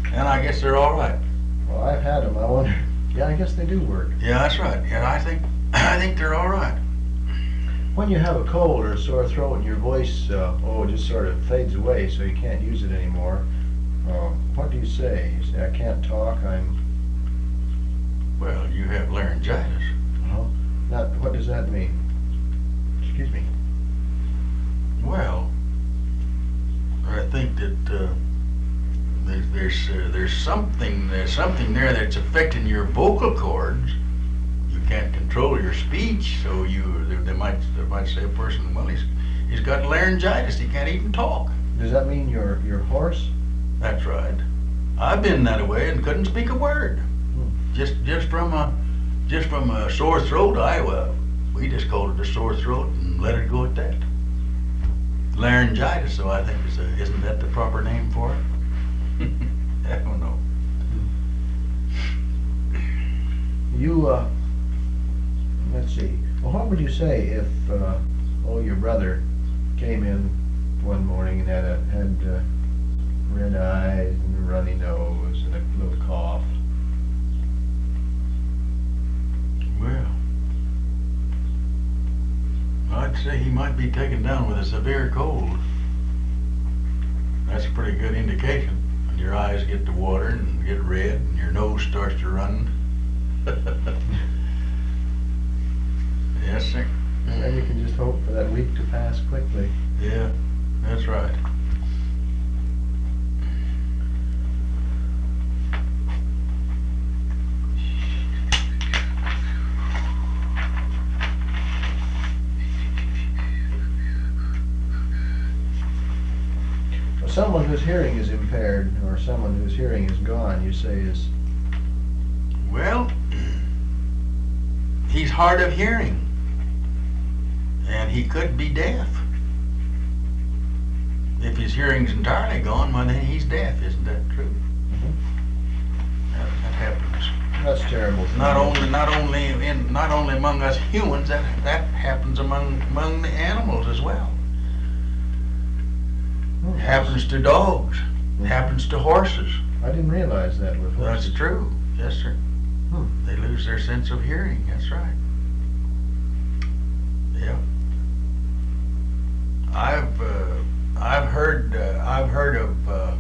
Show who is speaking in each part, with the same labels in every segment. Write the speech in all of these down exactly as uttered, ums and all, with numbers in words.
Speaker 1: And I guess they're all right.
Speaker 2: Well, I've had them. I wonder. Yeah, I guess they do work.
Speaker 1: Yeah, that's right. And I think I think they're all right.
Speaker 2: When you have a cold or a sore throat and your voice, uh, oh, just sort of fades away, so you can't use it anymore. Uh, what do you say? You say, I can't talk. I'm.
Speaker 1: Well, you have laryngitis.
Speaker 2: Uh, not. What does that mean? Excuse me.
Speaker 1: Well, I think that uh, there's there's, uh, there's something there's something there that's affecting your vocal cords. You can't control your speech, so you they, they might they might say a person, well, he's he's got laryngitis. He can't even talk.
Speaker 2: Does that mean you're you're hoarse?
Speaker 1: That's right. I've been that way and couldn't speak a word.
Speaker 2: Hmm.
Speaker 1: Just just from a just from a sore throat. I well, we just called it a sore throat and let it go at that. Laryngitis, so I think is a, isn't that the proper name for it? I don't know.
Speaker 2: You uh. Let's see. Well, what would you say if uh, oh your brother came in one morning and had a had uh, red eyes and a runny nose and a little cough?
Speaker 1: Well, I'd say he might be taken down with a severe cold. That's a pretty good indication. When your eyes get to water and get red and your nose starts to run. Yes, sir.
Speaker 2: And you can just hope for that week to pass quickly.
Speaker 1: Yeah, that's right.
Speaker 2: Someone whose hearing is impaired or someone whose hearing is gone, you say is...
Speaker 1: Well, he's hard of hearing. And he could be deaf. If his hearing's entirely gone, well, then he's deaf. Isn't that true?
Speaker 2: Mm-hmm.
Speaker 1: That, that happens.
Speaker 2: That's terrible.
Speaker 1: Not only, not only in, not only among us humans. That that happens among among the animals as well.
Speaker 2: Oh,
Speaker 1: It happens to dogs. It happens to horses.
Speaker 2: I didn't realize that with horses.
Speaker 1: That's true. Yes, sir.
Speaker 2: Hmm.
Speaker 1: They lose their sense of hearing. That's right. Yeah. I've uh, I've heard uh, I've heard of uh,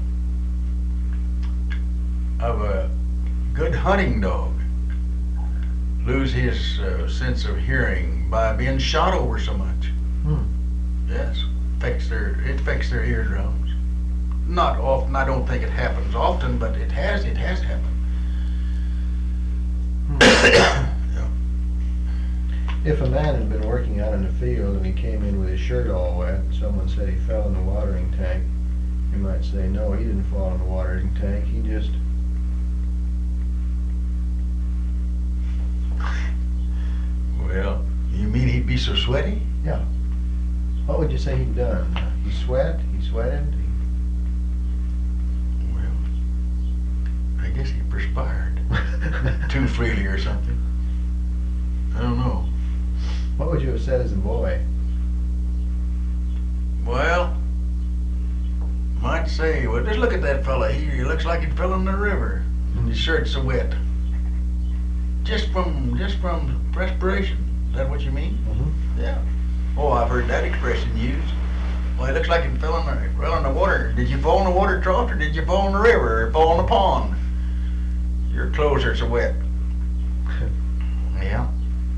Speaker 1: of a good hunting dog lose his uh, sense of hearing by being shot over so much.
Speaker 2: Hmm.
Speaker 1: Yes, affects their it affects their eardrums. Not often. I don't think it happens often, but it has it has happened.
Speaker 2: Hmm. If a man had been working out in the field and he came in with his shirt all wet and someone said he fell in the watering tank, you might say, no, he didn't fall in the watering tank, he just...
Speaker 1: Well, you mean he'd be so sweaty?
Speaker 2: Yeah. What would you say he'd done? He sweat, he sweated, he...
Speaker 1: Well, I guess he perspired too freely or something. I don't know.
Speaker 2: What would you have said as a boy?
Speaker 1: Well, might say, well, just look at that fella. He, he looks like he fell in the river. His shirt's so wet. Just from just from perspiration. Is that what you mean?
Speaker 2: Mm-hmm.
Speaker 1: Yeah. Oh, I've heard that expression used. Well, he looks like he fell in the fell in the water. Did you fall in the water trough, or did you fall in the river, or fall in the pond? Your clothes are so wet. Yeah.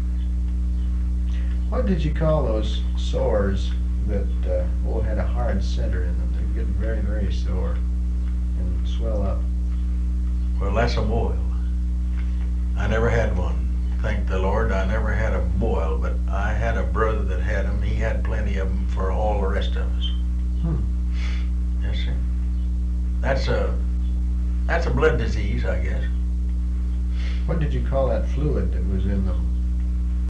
Speaker 2: What did you call those sores that uh, oh, had a hard center in them? They get very, very sore and swell up.
Speaker 1: Well, that's a boil. I never had one. Thank the Lord, I never had a boil, but I had a brother that had them. He had plenty of them for all the rest of us.
Speaker 2: Hmm.
Speaker 1: Yes, sir. That's a that's a blood disease, I guess.
Speaker 2: What did you call that fluid that was in them?